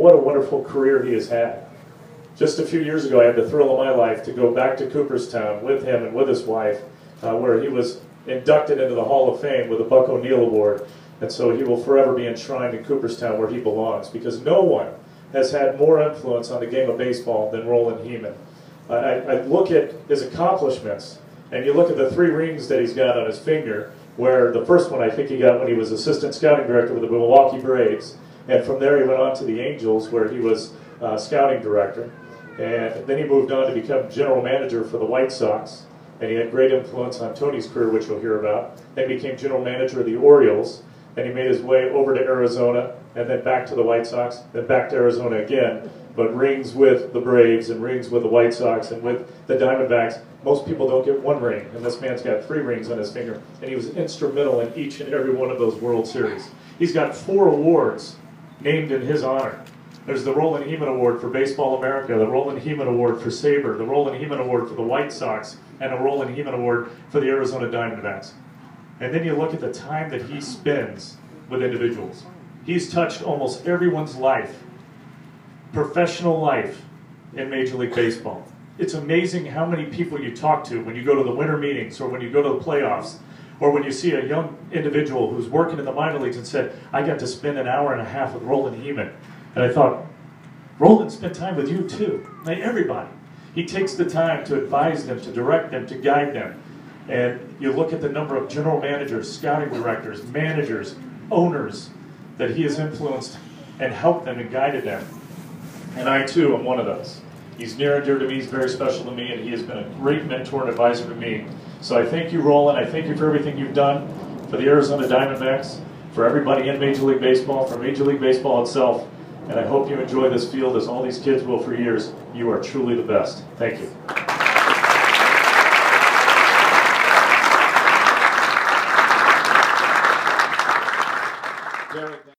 what a wonderful career he has had. Just a few years ago, I had the thrill of my life to go back to Cooperstown with him and with his wife, where he was inducted into the Hall of Fame with the Buck O'Neil Award. And so he will forever be enshrined in Cooperstown where he belongs, because no one has had more influence on the game of baseball than Roland Hemond. I look at his accomplishments, and you look at the 3 rings that he's got on his finger, where the first one I think he got when he was assistant scouting director with the Milwaukee Braves, and from there he went on to the Angels, where he was scouting director, and then he moved on to become general manager for the White Sox, and he had great influence on Tony's career, which you'll hear about. Then he became general manager of the Orioles, and he made his way over to Arizona, and then back to the White Sox, then back to Arizona again, but rings with the Braves, and rings with the White Sox, and with the Diamondbacks. Most people don't get 1 ring, and this man's got 3 rings on his finger, and he was instrumental in each and every one of those World Series. He's got 4 awards named in his honor. There's the Roland Hemond Award for Baseball America, the Roland Hemond Award for SABR, the Roland Hemond Award for the White Sox, and the Roland Hemond Award for the Arizona Diamondbacks. And then you look at the time that he spends with individuals. He's touched almost everyone's life, professional life, in Major League Baseball. It's amazing how many people you talk to when you go to the winter meetings, or when you go to the playoffs, or when you see a young individual who's working in the minor leagues and said, I got to spend an hour and a half with Roland Hemond. And I thought, Roland spent time with you too. Like everybody. He takes the time to advise them, to direct them, to guide them. And you look at the number of general managers, scouting directors, managers, owners that he has influenced and helped them and guided them. And I too am one of those. He's near and dear to me, he's very special to me, and he has been a great mentor and advisor to me. So I thank you, Roland. I thank you for everything you've done for the Arizona Diamondbacks, for everybody in Major League Baseball, for Major League Baseball itself. And I hope you enjoy this field as all these kids will for years. You are truly the best. Thank you.